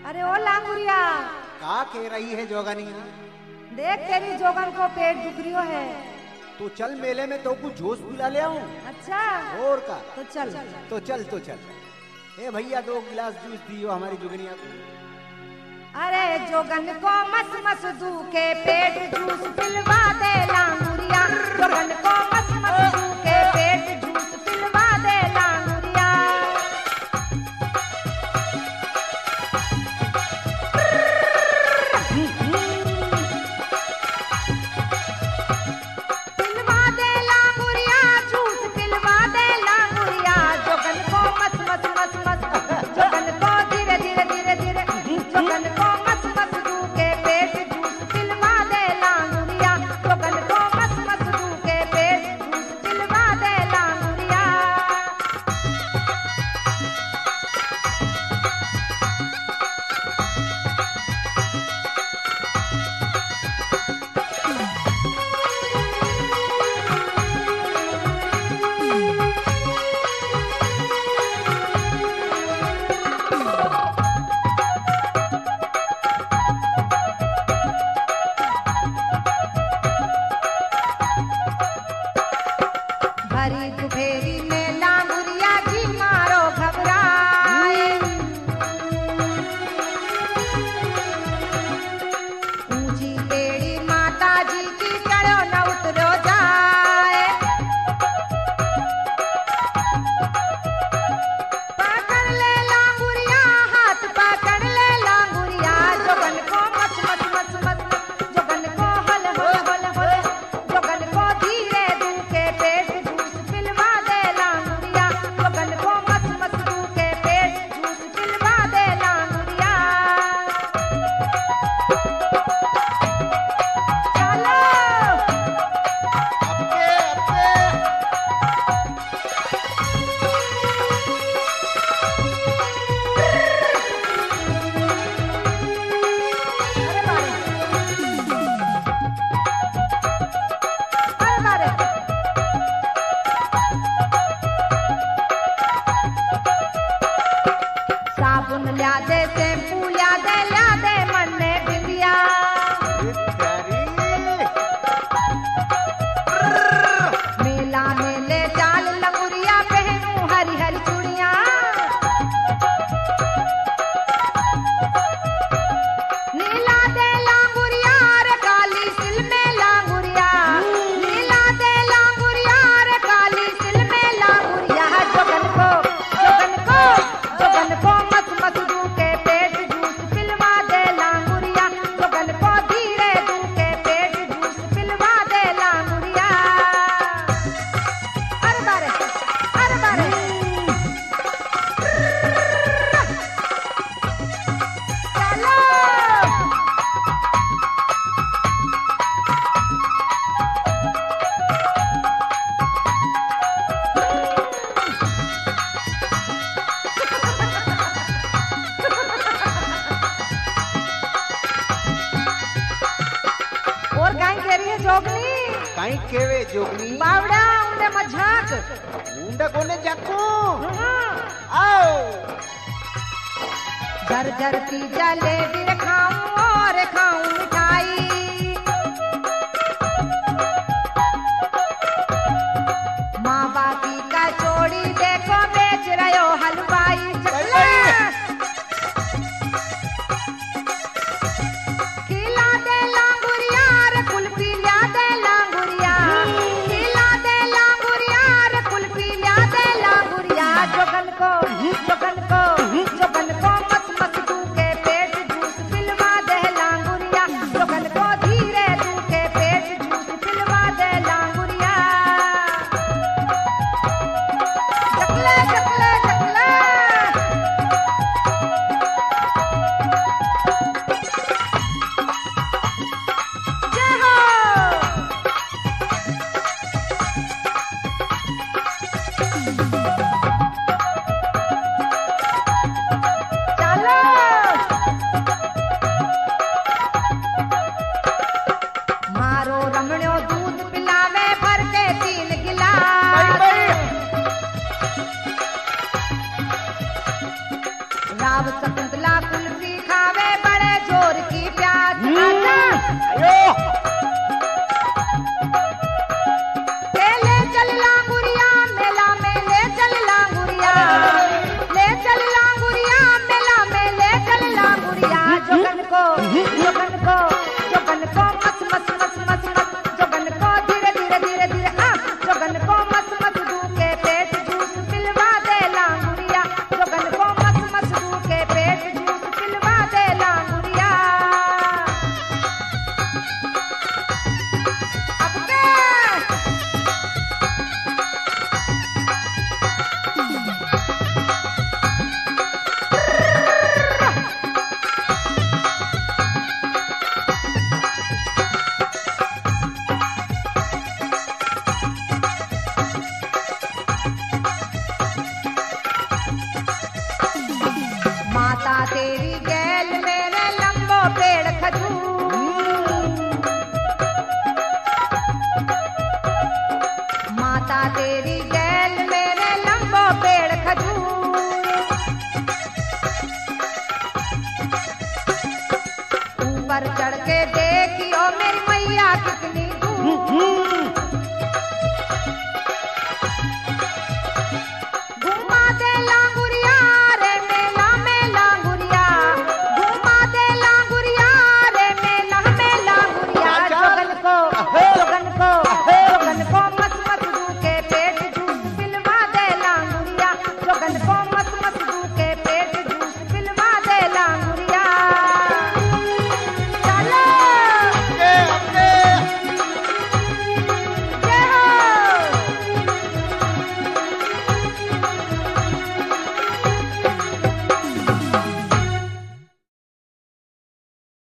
अरे ओ लांगुरिया, का कह रही है जोगनी? देख तेरी जोगन को पेट दुख रियो है। तो चल मेले में तो कुछ जूस पिला ले आऊं। अच्छा और का? तो चल। तो चल। ए भैया 2 गिलास जूस दियो हमारी जोगनिया को। अरे जोगन को मस मस दू के पेट जूस पिलवा दे लांगुरिया। जोगन को मस मस दू के पेट जूस पिलवा दे लांगुरिया। पिलवा दे लांगुरिया, जूस पिलवा दे लांगुरिया। जोगन को मस मस मस मस, जोगन को धीरे धीरे धीरे धीरे, जोगन को मस मस दू के पेट जूस पिलवा दे लांगुरिया। जोगन को मस मस दू के पेट जूस पिलवा दे लांगुरिया। भरी दुपहरी में लांगुरिया जी मारो घबराए। ऊंची बेड़ी माता जी की चढ़ो न उतरो जाए। पकड़ ले लांगुरिया, हाथ पकड़ ले लांगुरिया। जोगन को मस मस मस मस मस, जोगन को हल हल हल हल, जोगन को धीरे दू के पेट जूस पिलवा दे लांगुरिया। जोगन को मस मस दू के पेट जूस पिलवा दे लांगुरिया। चलो अरे बारे, साबुन ल्या दे, शैम्पू ल्या दे मन ने बिंदिया। मेला मेले चाल लंगुरिया, पहनू हरी हरी चूड़िया। नीला दे लांगुरिया रे काली सिल में लांगुरिया। नीला दे लांगुरिया रे काली सिल में लांगुरिया। जोगन को मस मस दू के पेट जूस पिलवा दे लांगुरिया। जोगन को धीरे दू के पेट जूस पिलवा दे लांगुरिया। अरे बारे, अरे बारे, चलो और गाय कह रही है जोगनी, काई केवे जोगनी? बावड़ा उन्हें मजाक। ऊंडा कोने जाको? हाँ। आओ झर झर की जलेबी खाऊं और खाऊं मिठाई। माँ बापी का चोड़ी देखो बेच रहे हो हलवाई। चकले खिला दे लांगुरिया रे कुल्फी ल्या दे लांगुरिया। खिला दे लांगुरिया रे कुल्फी ल्या दे लांगुरिया। जोगन को मस मस दू के पेट जूस पिलवा दे लांगुरिया। जोगन को धीरे दू के पेट जूस पिलवा दे लांगुरिया। चकले चकले चकले, जय हो। चलो मारो रमणियो दूध पिलावे भर के 3 गिलास। राव शकुंतला कुल्फी खा तेरी